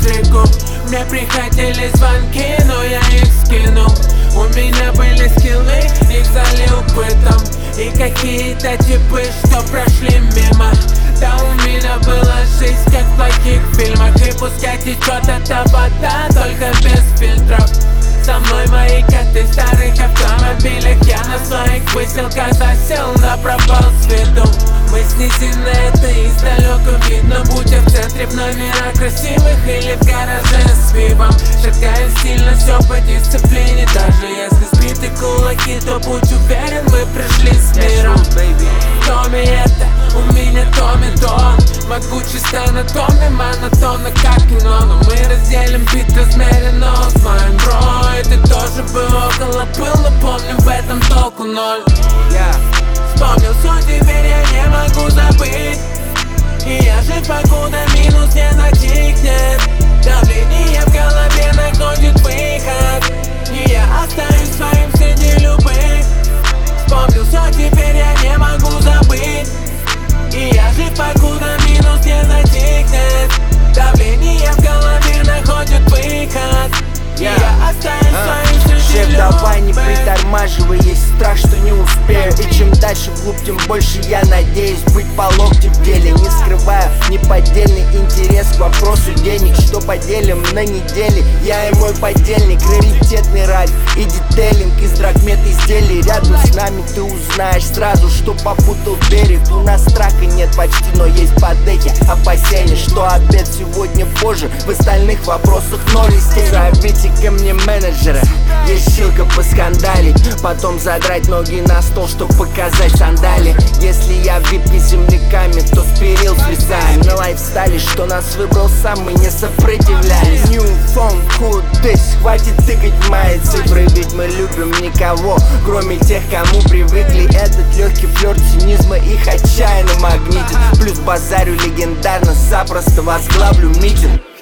реку. Мне приходили звонки, но я их скинул. У меня были скиллы, их залил бытом. И какие-то типы, что прошли мимо. Да у меня была жизнь, как в плохих фильмах. И пускай течет эта вода, только без фильтров. Со мной мои коты в старых автомобилях. Я на своих выселках засел на пропал с виду. Мы снизены, это издалека видно. Будь в центре в номерах красивых или в гараже с пивом. Шагаем стильно, все по дисциплине. Даже если сбиты кулаки, то будь уверен, мы пришли с миром. Томми это, у меня Томми Дон. Могучий стенатоми, монотонно как кино. Но мы разделим бит размеренно с моим бро. И ты тоже бы около был, но помню, в этом толку ноль. Вспомнил все, теперь я не могу забыть. И я жив, покуда минус не затихнет. Давление в голове находит выход. И я остаюсь своим среди любых. Вспомнил все, теперь я не могу забыть. И я жив, покуда минус не затихнет. Давление в голове находит выход. И я остаюсь своим среди Шеф, любых. давай не притормаживай, есть страх, что не успею. И чем дальше вглубь, тем больше я надеюсь быть по локти в деле. Не скрываю неподдельный интерес к вопросу денег. Что поделим на неделе, я и мой подельник. Раритетный раль и детейлинг из драгмет изделий. Рядом с нами ты узнаешь сразу, что попутал берег. У нас страха нет почти, но есть подеки. Опасения, что обед сегодня позже. В остальных вопросах ноль. Зовите ко мне менеджера, есть ссылка поскандалить. Потом задрать ноги на стол, чтоб показать сандали. Если я в випке с земляками, то с перил свисаем. На лайфстайле, что нас выбрал сам, мы не сопротивлялись. New phone, cool this, хватит тыкать в мои цифры. Ведь мы любим никого, кроме тех, кому привыкли. Этот легкий флёр цинизма их отчаянно магнитит. Плюс базарю легендарно, запросто возглавлю митинг.